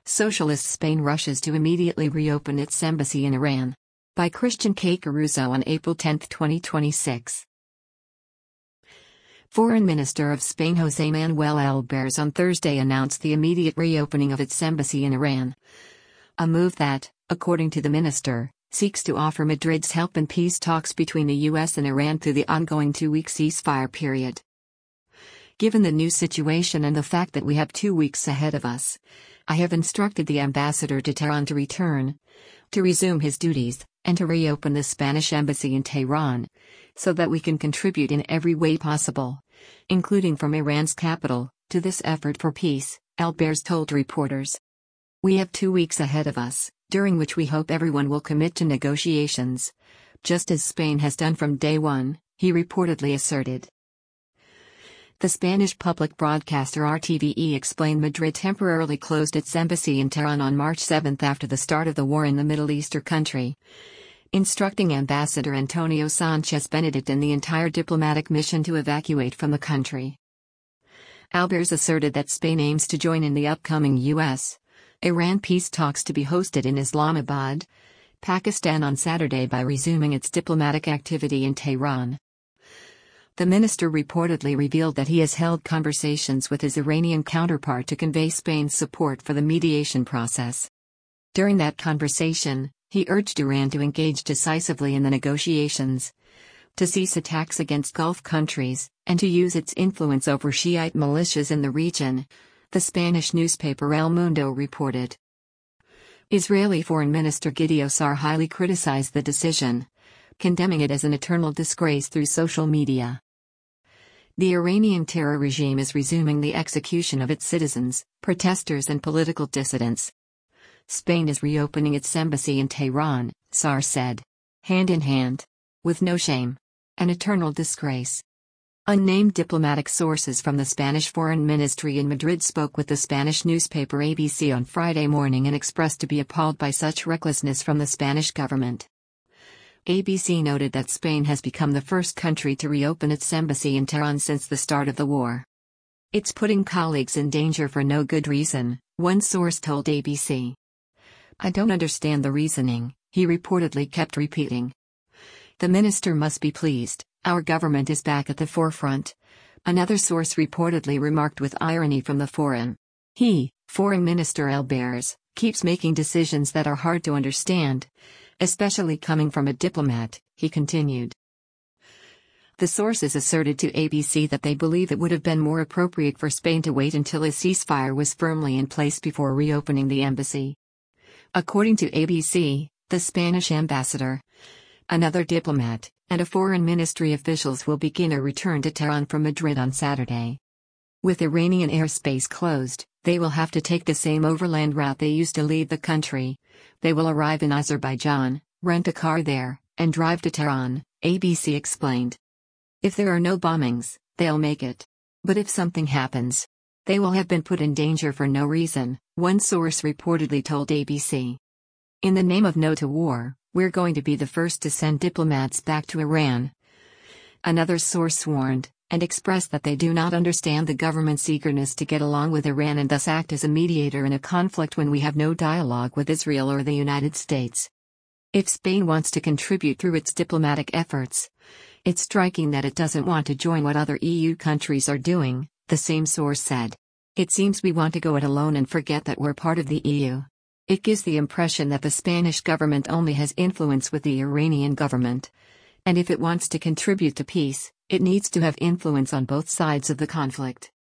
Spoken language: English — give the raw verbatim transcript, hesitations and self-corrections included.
Socialist Spain rushes to immediately reopen its embassy in Iran. By Christian K. Caruso on April tenth, twenty twenty-six. Foreign Minister of Spain José Manuel Albares on Thursday announced the immediate reopening of its embassy in Iran. A move that, according to the minister, seeks to offer Madrid's help in peace talks between the U S and Iran through the ongoing two-week ceasefire period. Given the new situation and the fact that we have two weeks ahead of us, I have instructed the ambassador to Tehran to return, to resume his duties, and to reopen the Spanish embassy in Tehran, so that we can contribute in every way possible, including from Iran's capital, to this effort for peace, Albares told reporters. We have two weeks ahead of us, during which we hope everyone will commit to negotiations, just as Spain has done from day one, he reportedly asserted. The Spanish public broadcaster R T V E explained Madrid temporarily closed its embassy in Tehran on March seventh after the start of the war in the Middle Eastern country, instructing Ambassador Antonio Sanchez Benedict and the entire diplomatic mission to evacuate from the country. Albares asserted that Spain aims to join in the upcoming U S Iran peace talks to be hosted in Islamabad, Pakistan on Saturday by resuming its diplomatic activity in Tehran. The minister reportedly revealed that he has held conversations with his Iranian counterpart to convey Spain's support for the mediation process. During that conversation, he urged Iran to engage decisively in the negotiations, to cease attacks against Gulf countries, and to use its influence over Shiite militias in the region, the Spanish newspaper El Mundo reported. Israeli Foreign Minister Gideon Sa'ar highly criticized the decision, condemning it as an eternal disgrace through social media. The Iranian terror regime is resuming the execution of its citizens, protesters and political dissidents. Spain is reopening its embassy in Tehran, Sa'ar said. Hand in hand. With no shame. An eternal disgrace. Unnamed diplomatic sources from the Spanish Foreign Ministry in Madrid spoke with the Spanish newspaper A B C on Friday morning and expressed to be appalled by such recklessness from the Spanish government. A B C noted that Spain has become the first country to reopen its embassy in Tehran since the start of the war. It's putting colleagues in danger for no good reason, one source told A B C. I don't understand the reasoning, he reportedly kept repeating. The minister must be pleased, our government is back at the forefront, another source reportedly remarked with irony from the foreign. He, Foreign Minister Albares, keeps making decisions that are hard to understand, especially coming from a diplomat, he continued. The sources asserted to A B C that they believe it would have been more appropriate for Spain to wait until a ceasefire was firmly in place before reopening the embassy. According to A B C, the Spanish ambassador, another diplomat, and a foreign ministry officials will begin a return to Tehran from Madrid on Saturday. With Iranian airspace closed, they will have to take the same overland route they used to leave the country. They will arrive in Azerbaijan, rent a car there, and drive to Tehran, A B C explained. If there are no bombings, they'll make it. But if something happens, they will have been put in danger for no reason, one source reportedly told A B C. In the name of no to war, we're going to be the first to send diplomats back to Iran. Another source warned, and expressed that they do not understand the government's eagerness to get along with Iran and thus act as a mediator in a conflict when we have no dialogue with Israel or the United States. If Spain wants to contribute through its diplomatic efforts, it's striking that it doesn't want to join what other E U countries are doing, the same source said. It seems we want to go it alone and forget that we're part of the E U. It gives the impression that the Spanish government only has influence with the Iranian government. And if it wants to contribute to peace, it needs to have influence on both sides of the conflict.